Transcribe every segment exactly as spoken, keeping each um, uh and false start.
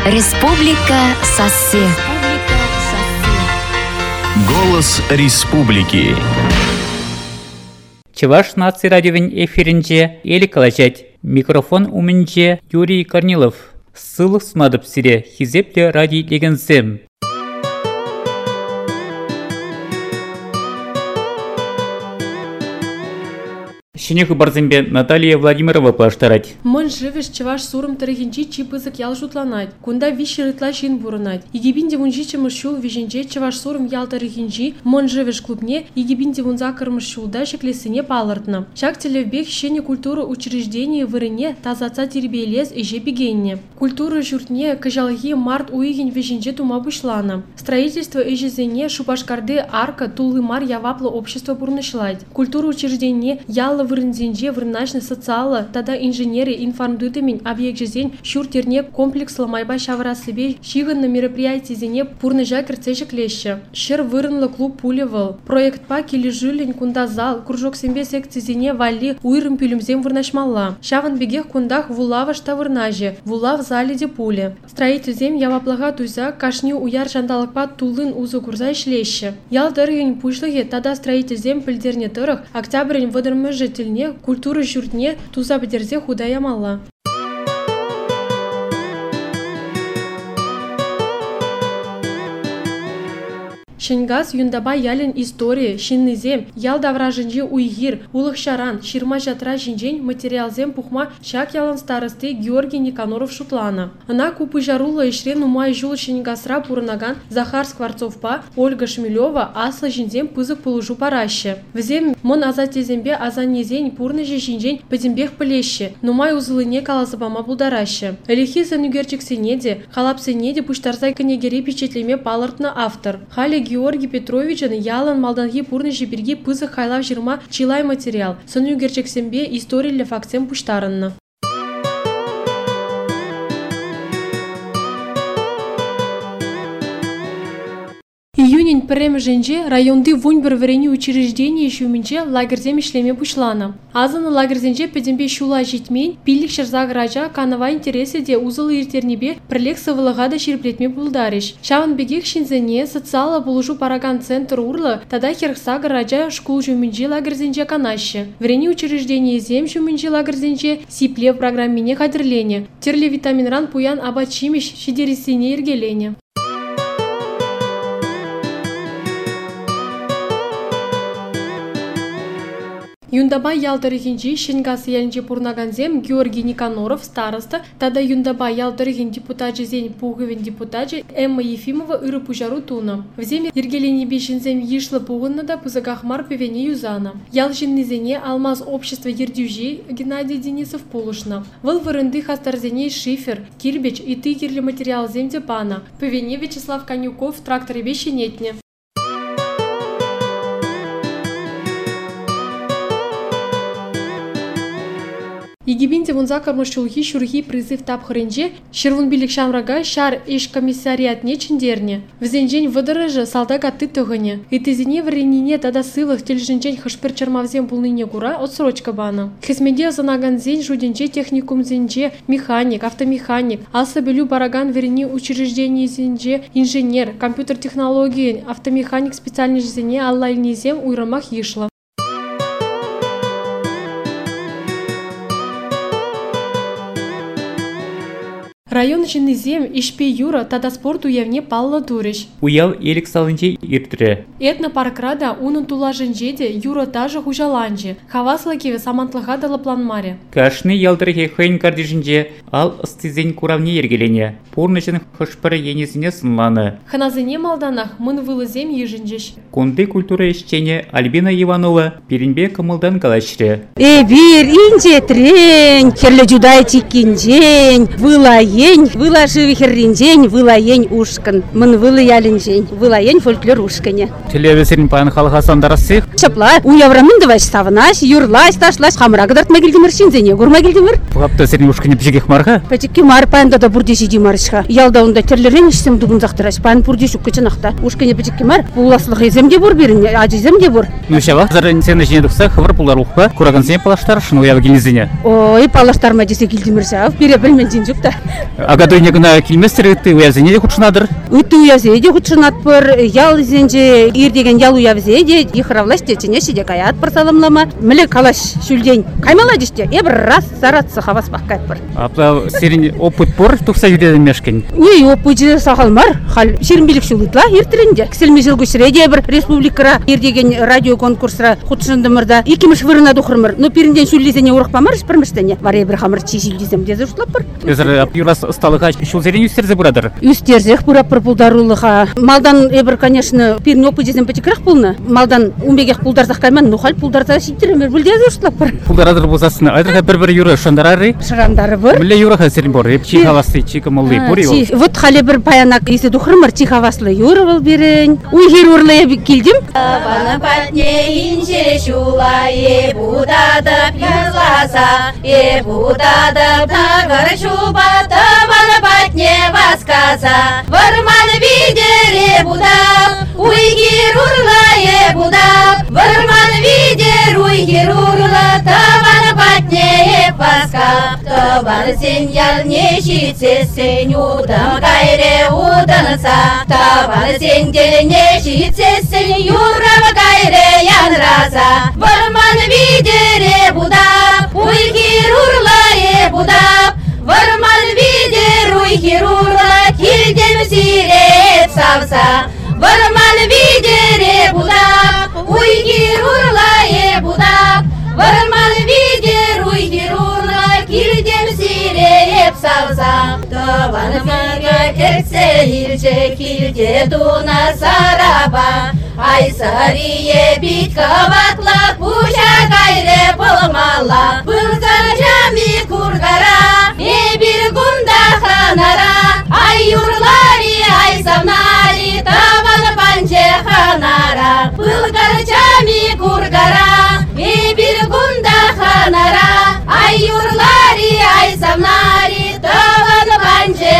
Республика Сассе. Голос республики. Чуваш нации радиовин эфиринже ели калачать. Микрофон уминже Юрий Корнилов. Ссылы сунадып сире хизепле ради легензем. Шинех барзембе Наталья Владимирова паштарать. Мон живеш чеваш сурым тарихинчи чипызык ял шутланать. Кунда виши рытла шин бурынать. Игибинде вунжи чемышул виженче чеваш сурым ял тарихинчи мон живеш клубне игибинде вунза кырмышулда шеклесине палыртна. Шак телевбех щене культуры учреждения вырыне тазаца тербелез и жепигенне. Культуры журтне кажалги март уигень виженче тума бушлана. Строительство ижезене шупашкарды арка тулымар явапло общество бурнышлать. Культуру учреждения яла вырынзенже вырначны социалы, тада инженеры информдытымень объект жизнь шуртерне комплекс ломайба шаврасыбе шиганны мероприятизене пурныжа кірцешек леща. Шер вырынлы клуб пулевал. Проектпа кележүлін кунда зал, кружок сембе секцизене вали уйрым пюлюмзем вырнашмалла. Шаван бегех кундах вулава штавырнаже, вулав залиде пуле. Строительзем яваплага туйса кашни уяр жандалыкпа тулын узы курза ишлеща. Ял дыргень пушлыге тада строительзем пілдерне тырых октябрень выдырмы житель культуры журтне туза бедерзе худая мала. Шенгаз юндаба ялен история, шиннызем, ял давражынжи уйгир, улых шаран, ширма жатра жинжень материалзем пухма шак ялан старосты Георгий Никаноров шутлана. Она купы жарула ишрен нумай жул шенгазра пурнаган Захар Скворцовпа, Ольга Шмелева, асла жинзем пызык полужу параще. Взем мон азатезембе азанезень пурныжи жинжень падембех полеще, нумай узлыне калазабама будараще. Элихи санюгерчик сенеде, халап сенеде пуштарзай конегери печетлеме палыртна автор. Хали Георгий Петровичен ялан малданги пурны жиберги пызык хайлав жирма чилай материал. Саню герчексембе история фактсем пуштарынна. Июнень прем женже районды вуньбер варени учреждения шуминче лагерзем ишлеме бушлана. Азаны лагерзенже педембе шула житмень пилик шарзаг раджа канава интересе де узылы иртернебе прилег сывылыгада ширплетме булдариш. Шаван бегех шинзене социала булужу параган центр урла тада херхсага раджа шкул жуминче лагерзенже канаще. Варени учреждения зем жуминче лагерзенже сипле в программине кадрление. Терле витаминран пуян абачимиш шидерисине иргелене. Юндаба ял тарихинчи Шенгаз ялинче пурнаганзем Георгий Никаноров староста, тада Юндаба ял тарихин депутатче зень пуговин депутатче Эмма Ефимова ыры пужару туна. В земе ергелени бешензем ешлы пугыннада пузагахмар певене юзана. Ял жиннизене алмаз общества ердюжи Геннадий Денисов полушна. Выл вырынды хастарзене шифер, кирбеч и тыгерли материал земде пана. Певене Вячеслав Конюков тракторе бешенетне. Егибинде вунза кармашулхи шурхи призыв тапхырынже шервунбилик шамрага шар иш комиссариат нечендерне. Взенжень выдырыжы салдага ты тыгыне. И тызине вренине тада сылых тельженжень хашпер чермавзем пулныне кура отсрочка бана. Хисмеде занаганзень жуденже техникум зенже механик, автомеханик, алсабелю бараган верени учреждений зенже инженер, компьютер технологии, автомеханик специальный зене аллайнизем уйрамах ешла. Район жиннизем ишпе юра тада спорт уявне палла туриш. Уял елик салынче иртре. Этно паркрада унын тула жинжеде юра тажы хужаланже. Хаваслакеве самантлыга дала планмаре. Кашны ялдырхе хойн кардижинже ал ыстызень куравне ергелене. Пурнышын хышпыры енесіне сынланы. Ханазыне малданах мын вылызем ежинжеш. Кунды культура ишчене Альбина Иванова перенбе кымылдан калашре. Эбир инже трень, херле жудай тикинжень, вылай выложи херринжень, вылаень ушкан. Мын вылы ялинжень, вылаень фольклор ушкане. Телевизорин пан халха сандарасы. Шапла, у яврамын даваш савнаш, юрлаш, ташлаш, хамрага дарт магилдимир шинзене, гур магилдимир. Папта серин ушкане пичеких марха. Пичеки мар панда да бурдеши димарышха. Ялда унда терлерен ишсем дугун захтыраш, пан бурдеш уккачанахта. Ушкане пичеки мар, пуласлык иземде бур бирин, ажиземде бур. Ну шава, зарын сен жине дукса, хавар пулар ухпа, кураган сен палаштар, шыну яв гилизине. Ой, палаштар ма десе гилдимирша, бире билмен жинжукта. Агадойне гына килместер ты уязыне худшынадыр. Үтті уязе де худшынат бір, ял зенже, ирдеген ял уявзе де, ихравлаш де, чене шеде каят бір саламлама. Мілі калаш шүлден каймала деште, ебір раз саратсы хавас баққат бір. Апла серин опыт бор, тұқса жүреді мешкен. Не, опыт сағалмар, хал шермбелік шулытла, иртірінде. Кселме жылғы шіреде бір республикара, ирдеген радио конкурсра худшындымырда, екіміш вырына дұқырмыр. Но перінден шүлдезене ұрықпамар, шпірміштене. Варе бір хамыр чешілдезем дезе ұшлап бір. Өзір юрас ұсталыға шулзерен үстерзе бұрадыр. Үстерзех бұрап бір пулдарулыға. Малдан ебір, конечно, перін опыт дезем пәтекірек пулны. Малдан умбегех пулдарзақ кайман, но хал пулдарза шиттеремер бүлдезе ұшлап бір. Пулдарадыр болсасын, айдырға бір-бір юры шандарары. Шырандары бір. Мүлі юры хасерін бор, еп чихавасты, чикамолы бұр ел. Вот халі бір паянак есі дұқырмыр чихаваслы юры бұл берін. Уйгер урлая келдім. Баны патнейінше шула ебудадып язласа, ебудадып нағыр шубаты баны патне басқаса. Варман видер ебудап, уйгер урла ебудап, варман видер уйгер урла табаны патне басқа. Табаны сен ял нешітсе сен удым кайре удынса, табаны сен дел нешітсе сен юрам кайре янраса. Варман видер ебудап, уйгер урла ебудап, варман видер уйгер урла килдем сирет савса. Варман видер ебудап, уйгер урла ебудап, варман видер уйгер урла килдем сирет савса. Табан фига кетсе илже килде дуна сараба, ай сарие бит каватла пуша кайре полмала. Пылзар жами кургара, эбир гунда ханара, ай юрлари ай савнари табан панче ханара. Пылгар жами кургара, эбир гунда ханара, ай юрлари ай савнари табан панче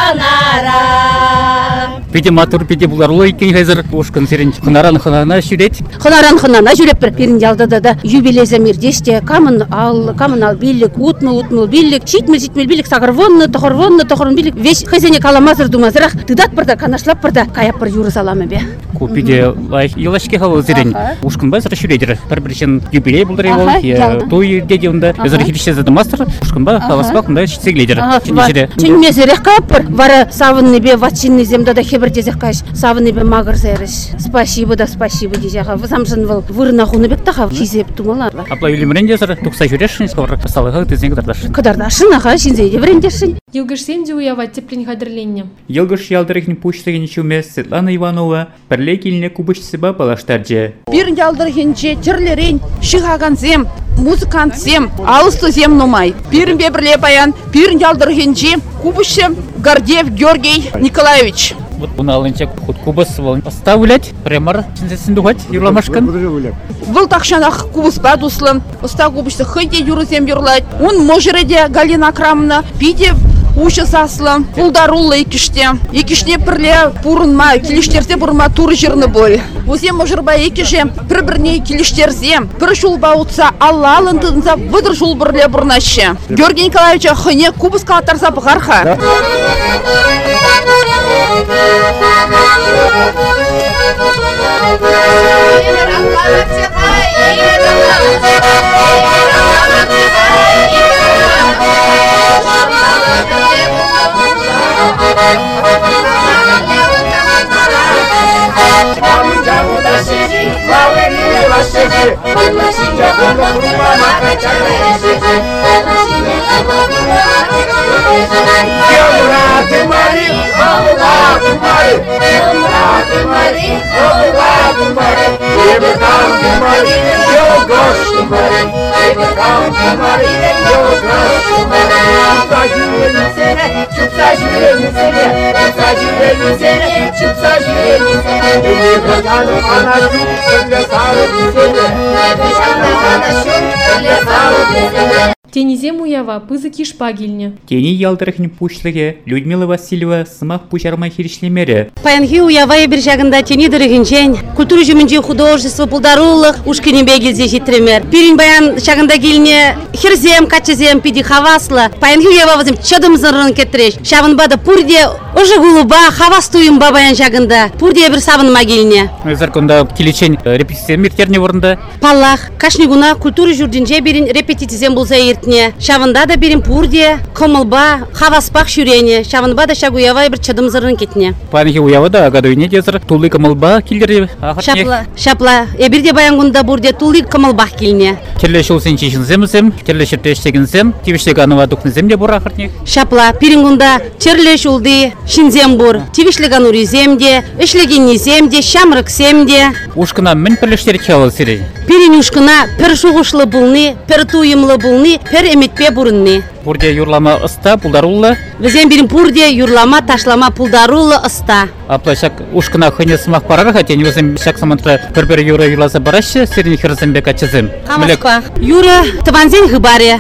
ханара. Педе матур, педе буларлы екен хәзір ошқын серін қынаран қынана жүрет. Қынаран қынана жүрет бір перін ялдады да юбилеза мердеште камын ал, камын ал биллік, утмыл, утмыл биллік, шитміл, шитміл биллік, сағыр вонны, тұқыр вонны, тұқырын биллік. Веш хызене каламазыр думазырақ, тыдат бірді, канашлап бірді, каяп бір юры саламы бе. Купиде елашке халы зерен ошқын ба зыра шүредер. Бір-біршен юбилей бұлдыры бол, той деде онда, зыра хиліше зады мастыр, ошқын ба хаваспақ онда шитсегледер. Чүнмезірек каяп бір, вары савынны бе, ватчинны земда да хебір дезек кайш, савынны бе мағыр зәріш. Спасибо да спасибо дезеға. Высамжын выл вырына хуны бек таға хизеп тумала. Апла үлімірен дезір, тұқса жүрешін, скоро салыға тезен кадардашын. Кадардашын, аға, шинзейде вірендешін. Елгішсен де уяват теплен қадірленне. Елгіш ялдырықны пуштығын чуме Светлана Иванова бірле келіне кубышсыба балаштаржы. Бір ялдырықынче тірлерен шығағанзем, музыкантсем, алыстызем нумай. Бірін бе бірле баян, бірін ялдырықынче кубышсем Гордеев Георгий Николаевич. Вот бұны алынча құт кубыс оставлять, прямар сінзесін дұғат, юрламашқан. Бұл тақшанақ кубыс бадуслым, ұста кубышты хыйде юрызем юрлайт. Он можереде Галина Акрамна, пиде ушы саслым, пулдарулы екіште. Екішне пірле бұрынма, келіштерзе бұрынма туры жерні бой. Өзем можырба екіше бір-бірне келіштерзем, бір жулба ұтса, алла алындығынса бұдыр жул бірле бұрнашы. Георгий Николаевича хыне кубыс қалатарса бұғарха. Тенизем уява пызык ишпа килне. Тени ялдырыхын пушлыге Людмила Васильева сымақ пучармай хиришлемері. Паянхи уявая бир жагында тени дырыгынчен, культура жуминче художество пулдарулық, ушкине бегилзе житремер. Пирин баян жагында килне хирзем, качезем, пиди хаваслы. Паянхи уява вазым чадым зырын кетреш. Шабынбада пурде уже гулуба хавас туйым бабаян жагында. Пурде бир сабыныма килне. Зарконда келечен репетиция миртерне орында. Паллах, кашнигуна культура журдинче бирин репетитизем болса ертне. Шабында да бирин пурде, комылба, хаваспах шүрене. Шабынба да шагуявай бир чадым зырын кетне. Паянхи уява да гадойне дезір тулы комылба килдері. Шапла, шапла. Эбирде баянгунда бурде тулы комылбах килне. Керле шулсен чешінземізем, керле шептештегінзем, тивіштегі анова дұқнызем де бұр ақыртне. Шапла, пирингунда черле шулды шинзем бур, тивишлеган уриземде, ишлегеннеземде, шамрыксемде. Ушкына мін пірліштері чалы сірі. Пирин ушкына пір шуғышлы бұлны, пір туйымлы бұлны, пір эметпе бурынны. Бурде юрлама ыста, пулдарулы. Візен бірін пурде юрлама ташлама пулдарулы ыста. Апла шак ушкына хыне сымақ барар, хатен өзім шак самантра бір-бір юра юласа барашы, сирин хирзембек ачызым. Камаспа. Юра таванзен хыбаре.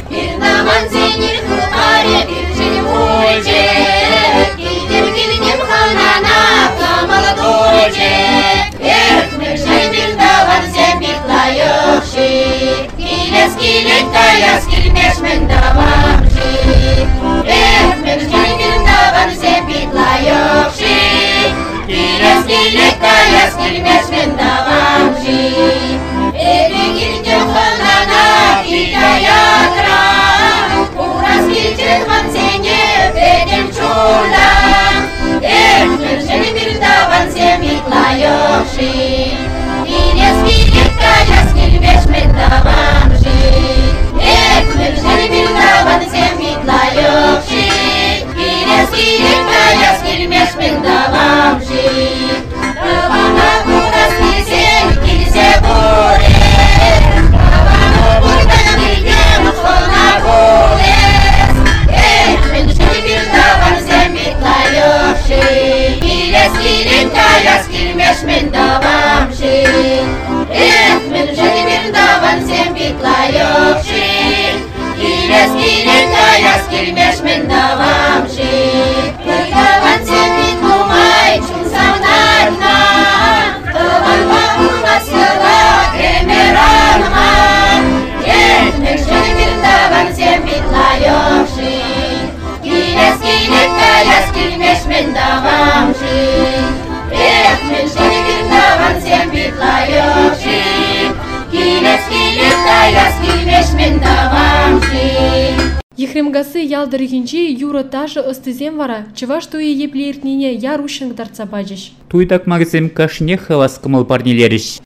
Ехремгасы ялдырыгинчи юра ташы ыстызем вара, чываш туе еплеертнине я рушинг дарца бажыш. Туйдак магазин кашне хавас кымыл парнелериш.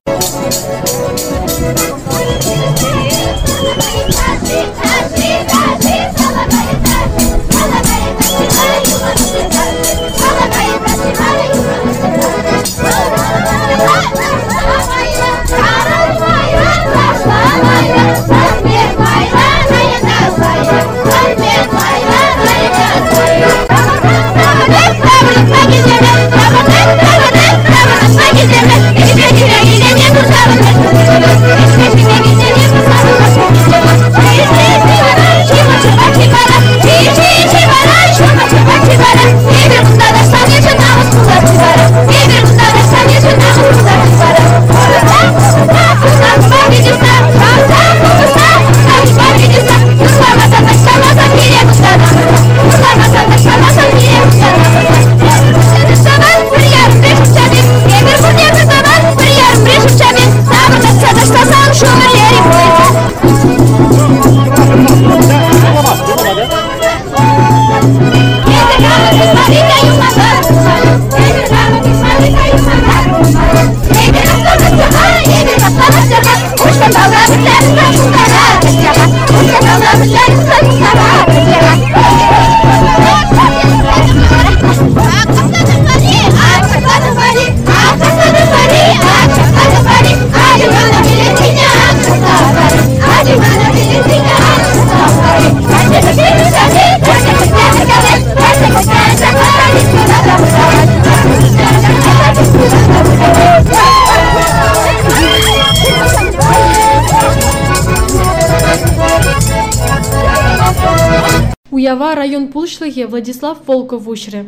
Thank you. Уява район пулшлыге Владислав Волков ушре.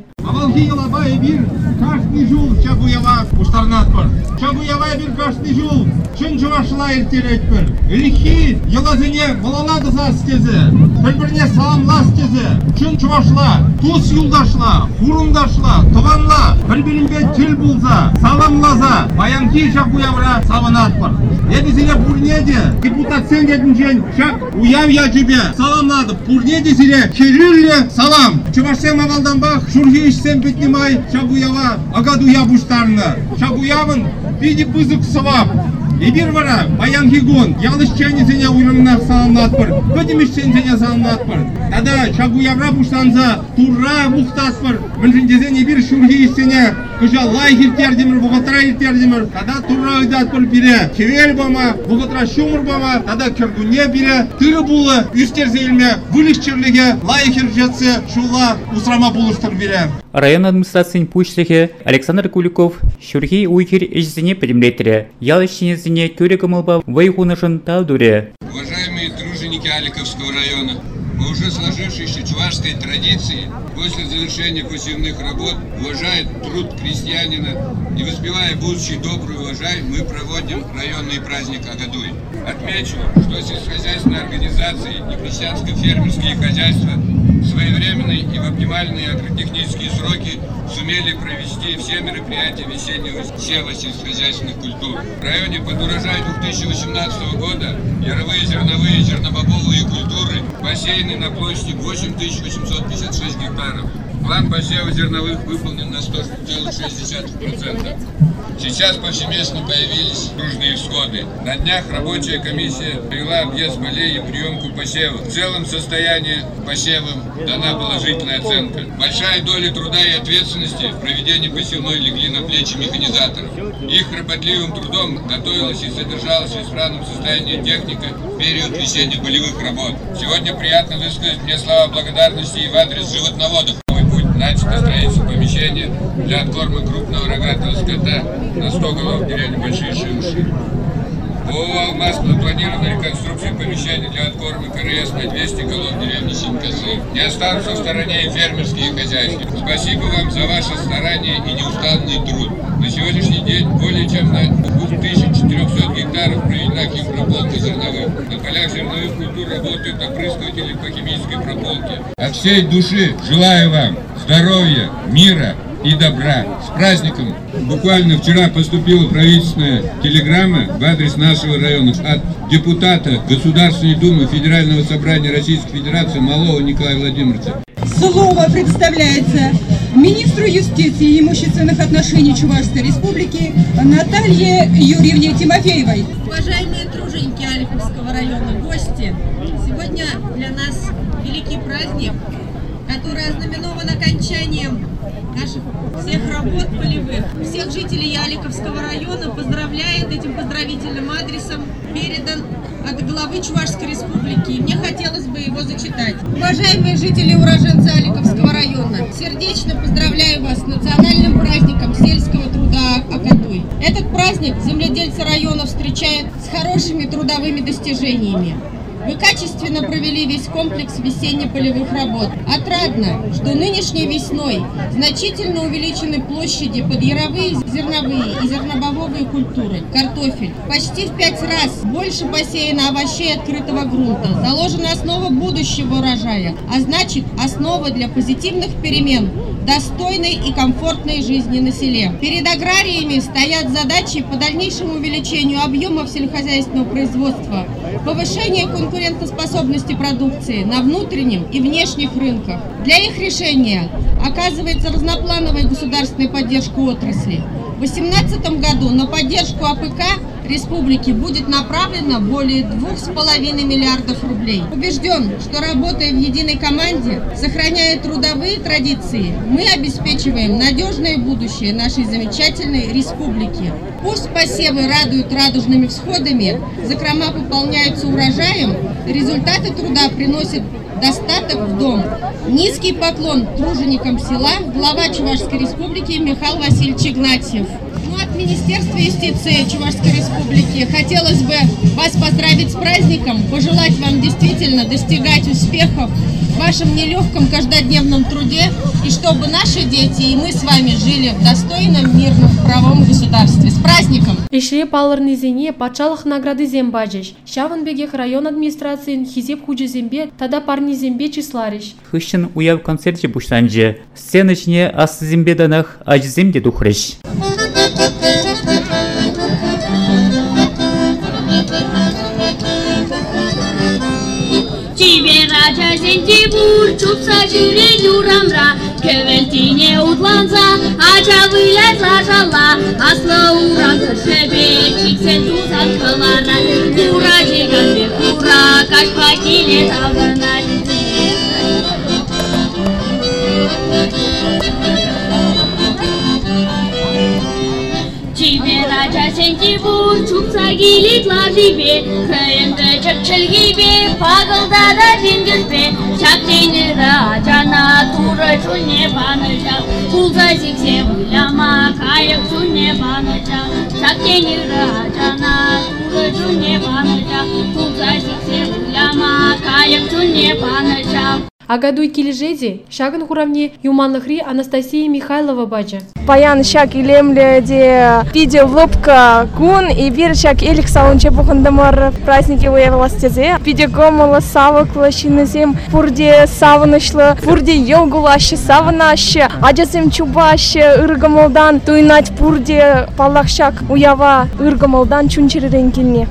Каждый жул Чагуява уштарнат бар. Чагуява бир каждый жул чын жуашла иртерет бір. Рихи елазыне балалады зас тезе. Бір-біріне саламлас тезе. Чын жуашла, тус юлдашла, хурумдашла, туғанла. Бір-бірінбе тил булза, саламлаза. Баянки Чагуявра саванат бар. Едізіле бурнеде, депутат сен дедін жен, Чаг уяв я тебе саламлады. Бурнеде зіле керілі салам. Чувашсен мавалдан бақ, шурхи ішсен бітнемай Чагуява агаду ябуштарны. Чагуявын биди бызык сывап. Ебір вара, баян хигон, ялыш чайнезене уйрымнар саламнат бір, көдімішчензене саламнат бір. Тада Чагуявра буштанза турра мұқтас бір, мүнжіндезен ебір шурхи ішсене күжа лай хиртердемір, бұғытра хиртердемір. Тада турра ұйдат бір бире, кевел бама, бұғытра шумыр бама, тада кіргуне бире, тыры бұлы, үстерзейлме, вылішчерліге лай хиржетсе шула усрама бұлыштыр бире. Район администрацияның пучлығы Александр Куликов шүрхи уйхир ежзіне предимлетері, ял ішченезіне көре кымылба вайхунышын талдуре. Уважаемые труженики Аликовского района, по уже сложившейся чувашской традиции, после завершения посевных работ, уважая труд крестьянина и воспевая будущий добрый урожай, мы проводим районный праздник Агадуй. Отмечу, что сельскохозяйственные организации и крестьянско-фермерские хозяйства своевременные и в оптимальные агротехнические сроки сумели провести все мероприятия весеннего сева сельскохозяйственных культур. В районе под урожай две тысячи восемнадцатого года яровые, зерновые и зернобобовые культуры посеяны на площади восемь тысяч восемьсот пятьдесят шесть гектаров. План посева зерновых выполнен на сто целых шесть десятых процента. Сейчас повсеместно появились дружные всходы. На днях рабочая комиссия провела объезд полей и приемку посевов. В целом состоянии посевов дана положительная оценка. Большая доля труда и ответственности в проведении посевной легли на плечи механизаторов. Их кропотливым трудом готовилась и содержалась в исправном состоянии техника в период весенне-полевых работ. Сегодня приятно высказать мне слова благодарности и в адрес животноводов. Начато строительство помещения для откорма крупного рогатого скота на сто голов в деревне Большие Шимши. ООО «Алмаз» запланирована реконструкция помещения для откорма КРС на двести голов в деревне Синькасы. Не останутся в стороне и фермерские хозяйства. Спасибо вам за ваше старание и неустанный труд. На сегодняшний день более чем на тысяча четыреста гектаров проведена химпрополка зерновых. На полях зерновых культур работают опрыскиватели по химической прополке. От всей души желаю вам здоровья, мира и добра. С праздником! Буквально вчера поступила правительственная телеграмма в адрес нашего района от депутата Государственной Думы Федерального собрания Российской Федерации Малова Николая Владимировича. Слово представляется министру юстиции и имущественных отношений Чувашской Республики Наталье Юрьевне Тимофеевой. Уважаемые труженики Аликовского района, гости, сегодня для нас великий праздник, который ознаменован окончанием наших всех работ полевых. Всех жителей Аликовского района поздравляет этим поздравительным адресом, передан от главы Чувашской Республики. И мне хотелось бы его зачитать. Уважаемые жители и уроженцы Аликовского района, сердечно поздравляю вас с национальным праздником сельского труда Агадуй. Этот праздник земледельцы района встречают с хорошими трудовыми достижениями. Вы качественно провели весь комплекс весенне-полевых работ. Отрадно, что нынешней весной значительно увеличены площади под яровые, зерновые и зернобобовые культуры. Картофель. Почти в пять раз больше посеяно овощей открытого грунта. Заложена основа будущего урожая, а значит основа для позитивных перемен, достойной и комфортной жизни на селе. Перед аграриями стоят задачи по дальнейшему увеличению объемов сельскохозяйственного производства, повышение конкурентоспособности продукции на внутреннем и внешних рынках. Для их решения оказывается разноплановая государственная поддержка отрасли. В две тысячи восемнадцатом году на поддержку АПК республики будет направлено более двух с половиной миллиардов рублей. Убежден, что работая в единой команде, сохраняя трудовые традиции, мы обеспечиваем надежное будущее нашей замечательной республики. Пусть посевы радуют радужными всходами, закрома пополняются урожаем, результаты труда приносят достаток в дом. Низкий поклон труженикам села, глава Чувашской Республики Михаил Васильевич Игнатьев. Ну, от Министерства юстиции Чувашской Республики хотелось бы вас поздравить с праздником, пожелать вам действительно достигать успехов в вашем нелегком каждодневном труде, и чтобы наши дети и мы с вами жили в достойном, мирном, правовом государстве. С праздником! Ишре палырны зене патшалық награды зембажеш. Шавынбегех район администрациян хизеп хуже зембе, тада парни зембе числариш. Хыщен уяв концерте буштанже. Сценочне ас зембе данах аж земде духреш. Raja sentibur çupsa jüre duramra Keventine udlanza aca vıylat lajala Asla uğrandır şebe çiksen tuzan kılara Kura jigan bir kura kaşpa kile tavana Raja sentibur çupsa gilit lajibe Köyünde çöpçül gibi pagılda da cingizbe Şakçeyni racana tura çulne banacak Pulza zikse uylama kayık çulne banacak Şakçeyni racana tura çulne banacak Pulza zikse uylama kayık çulne banacak Агадуй килежеди, шаган хуравне юманлыхри Анастасия Михайлова баджа. Паян шак илемле де видео влопка кун и бир шак элик салонче бухандамар праздники уявилась тезе. Видео гомола савакла шинезем пурде саванышлы, пурде йогулаще саванаще, аджасем чубаще ыргамолдан туйнать пурде палахшак уява ыргамолдан чунчеререн келне.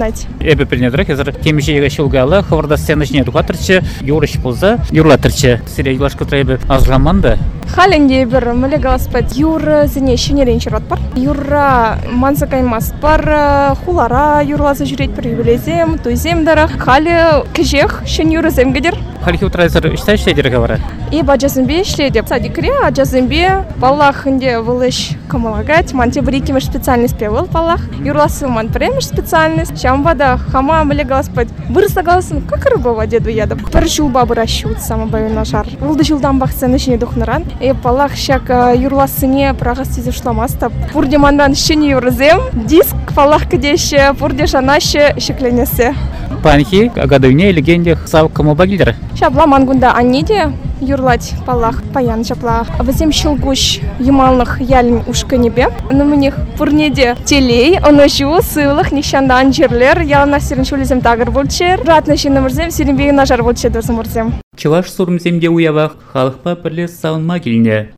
Эбе принедрах, езер темишеге шулгалы, хаварда сценочне духатырчы, юрыш полза, юрлатырчы. Сире юлашка трайбы азгаманда. Халенде бир мөле галаспат юр зене шинерен чират бар. Юра манса каймас бар, хулара юрлазы жүрет бір юбилезем, туйзем дара. Хали кежех шин юрызем гедер. Хали хутрайзыр ishтай шледерге бара. И баджазымбе шледеп. Садикре, аджазымбе паллахынде вылыш камалагать. Манте брикимеш специальный спевал паллах. Юрласы ман премеш специальность. Шамбада хама мөле галаспат. Бырса галасын, как рыба в воде дуядып. Паршул бабы расчут самобаю на жар. Улды жылдан бақса нышыне духнаран. И палах шак юрласыне прағас тезі шламастап. Пурде мандан шыне юрызем. Диск палах кедеше, пурде шанаще шекленесе. Панхи, агадуйне легенде сав кому багилдер. Шабла мангунда анниде юрлать палах паян шапла. Вазем шылгуш юмалных ялин ушка небе. На них пурнеде телей, оношу сылых нищандан жерлер. Ялна сиренчулизем тагыр болчер. Ратна шинымырзем, сиренбеги нажар болчер досымырзем. Чуваш сурмземде уявах, халықпа бірлес сауынма келіне.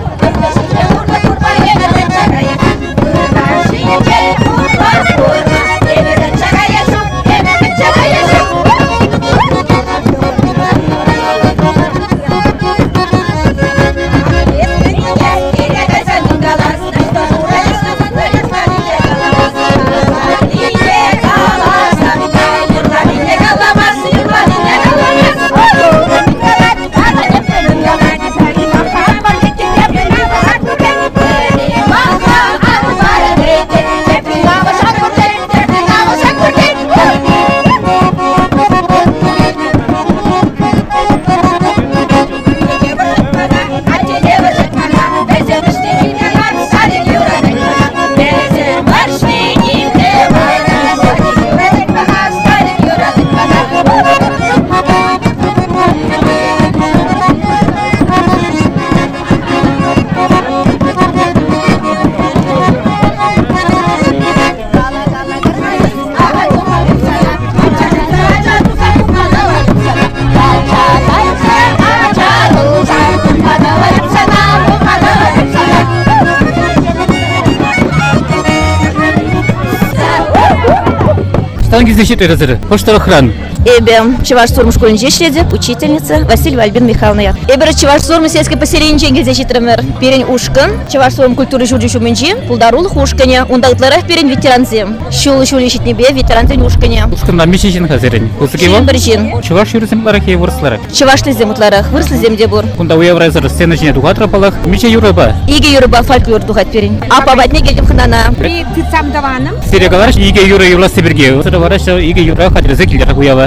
Почта охран. Эбе Чуваш Сурм школьный шледе, учительница Васильева Альбина Михайловна. Эбе Чуваш Сурм сельское поселение Ченгельзе читремер. Перень ушкан, Чуваш Сурм культуры журди шуменджи, пулдарул хушканя, ундатларах перень ветеранзем. Шулы шулы щитнебе ветеранзем ушканя. Ушкан на мишечен хазерень. Шин биржин. Чуваш юрзем ларах и вырсларах. Чуваш лизем утларах, вырсли зем дебур. Кунда уяврайзер сценочне духатра палах, миче юрыба. Иге юрыба фольклор духат перень. А побатне гельдем ханана. При тыцам даваным. Сире галараш иге юры юрлас сибирге. Сыра вараш иге юра хадрезек илдер уява.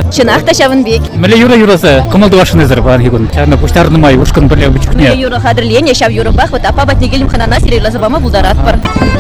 Чынах та шавынбек. Міле юра юрасы, кымылды вашынызыр баған егін. Чағына бұштарын май, ұшқын бірле бүчікне. Міле юра қадірлен, ешав юра бақ, вот апа бат негелім қанана серейлі забама бұлдарат бар.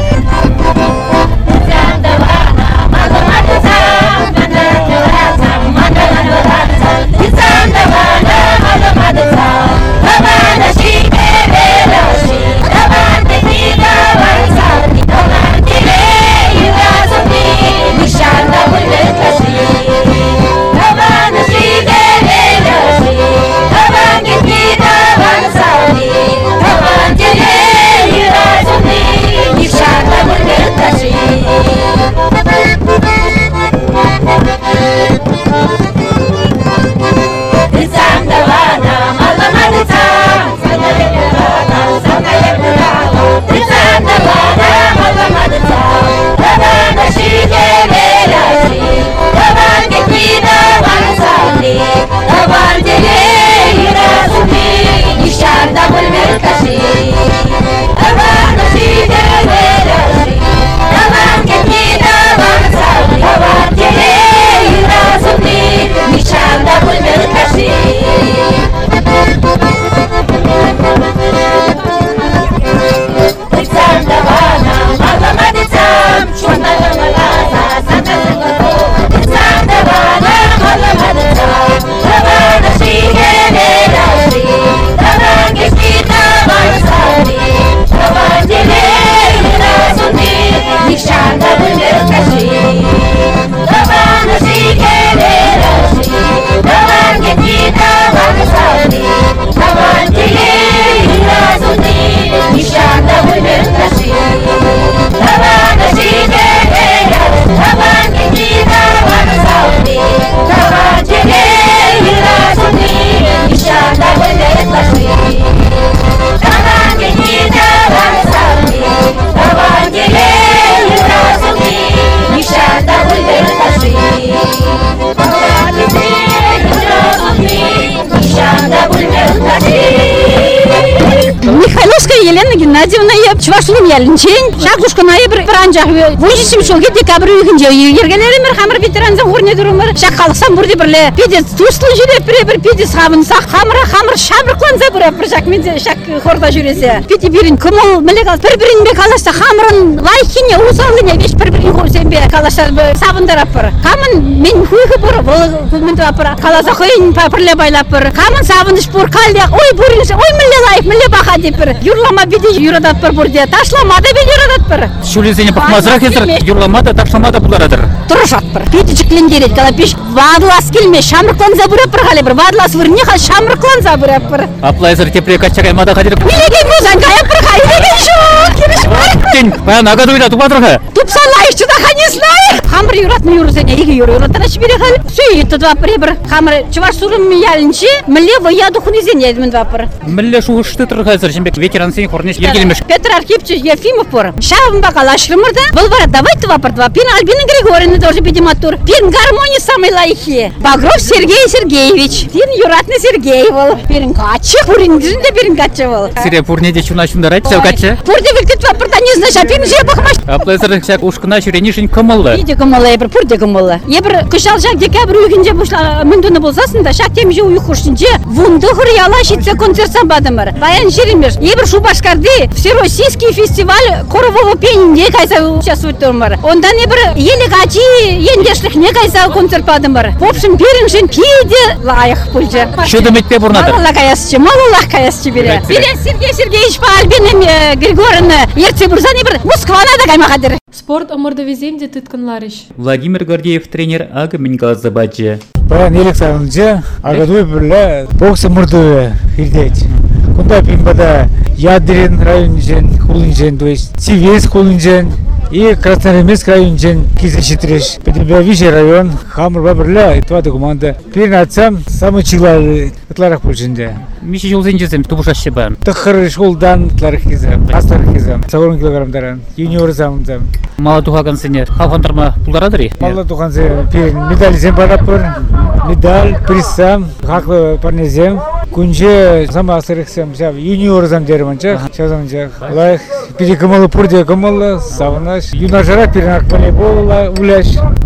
Елена Геннадьевна еп, Чувашлым ялинчен, шақлушка ноябрь пранжах, вунжисим шолге декабрь үйгінже, ергелерімір хамыр ветеранзан орне дұрымыр, шақ қалықсан бұрды бірлі, педес туслы жүреп бірі бір педес қабынсақ, хамыра хамыр шабырқланза бұра бір шақ менде шақ хорда жүресе. Пети бірін күміл мілі қал, бір-бірін бе қалашта хамырын лайхине, усалыне, веш бір-бірін көрсен бе қалаштар сабындар апыр. Камын мен хуйғы бұры, бұл күлмінді апыр, қаласа қойын папырле байлап бір, камын сабыныш бұр қалдияқ, ой бұрыншы, ой мілі лайық, мілі бақа деп бір, юрлама биде юрадат бір бұрде, ташламада бе юрадат бір. Шулезене бақмазырақ езір, юрламада, ташламада бұларадыр. Тұрышат бір, пейті жүклен керет, калапеш, вадылас келме, шамырқланза бұрап бір қалы бір, вадылас вырне қал шамырқланза бұрап бір. Аплайзыр тепре качағай мада қадыр. Милеген көзан қаяп бір қай, милеген жоқ, кереш бар. Ден, баян ага дуйда тупатырға. Тупса лайықшы да қа не знай. Хамыр юратны юрызене, екі юры юратана шибере қал. Сөйетті два бір бір, хамыр чуваш сурым ялінчі, міле ваяду хунезене едімін два бір. Міле шуғышты тұрғазыр, жембек ветеран сен қорнеш ергелемеш. Петр Архипчевич Ефимов пор. Шавым бакала шрымырда. Был вара, давайте два два. Пин Альбина Григорьевна тоже педиматур. Пин гармония самой лайхи. Багров Сергей Сергеевич. Пин Юратный Сергей был. Пин Кача. Пурин джинда пин Кача был. Сире пурнеде чуна чундарать, все Кача. Пурде вилкет два порта не знаешь, а пин же бахмаш. Аплайзыр всяк ушкына шүренишін кымылды. Иде кымылы ебір, пурде кымылы. Ебір кышал жак декабрь үйгінже бұшла мүндіні болсасын да шак темже уйхушынже. Вунды хұрияла шитсе концертсан бадымыр. Баян жерімеш. Ебір Шубашкарды всероссийский фестиваль хорового пения кайса участвует томар. Онда не бір елі қачи ендешлік не кайса концерт бадымыр. В общем, періншін пейде лайық пульже. Шуды метпе бұрнадыр. Малалла каясычы, малалла каясычы бере. Берен Сергей Сергеевич по Альбина Григорьевна ерте бұрза не бір Москвана да каймақадыр. Спорт ымырды веземде тытканларыш. Владимир Гордеев тренер ага Мингалзы баджи. Баян Елександрович агадуй бірлі бокс ымырды хирдет. Кунда бимбада Ядрин районжен хулинжен, то есть Сивейск хулинжен и Красноармейск районжен кизачитреш. Педибавичий район хамыр бабырля итва команда. Пернатсам самый чилар атларах пульженде. Миши жол зенжесем тубушаще бан. Тахыр шолдан атларах кизам, астарах кизам. Сорок килограммдаран, юниор замдам. Мала тухаган сене халфандарма пулдарадыри. Мала тухан се перн медаль зем барапыр, медаль приссам, хаклы парнезем. Күнже сама астарахсам, юниор зам дерманча, шазамча. Лайх перекомалы пурде комалы, савнаш. Юнашара пернак волейбол уляш.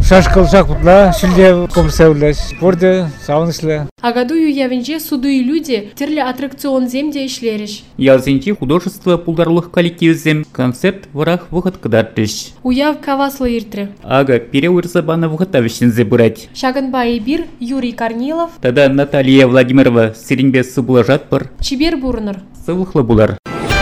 шашкал шакпутла шилде комсевлеш порде саунышле. Агадую явенже судуи люди терле аттракцион земде ишлериш. Ялзенчи художество пулдарлых коллективзем концерт варах выход кадартыш. Уяв каваслы иртре. Ага переурзабана выхотавищен забирать. Шаганбай Бир, Юрий Корнилов. Тогда Наталья Владимирова сиренбес сублажатпар. Чибер Бурнер. Сывлыхлы булар.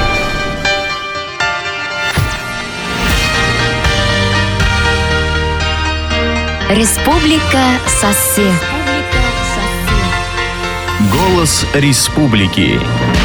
Республика Сассе. Голос республики.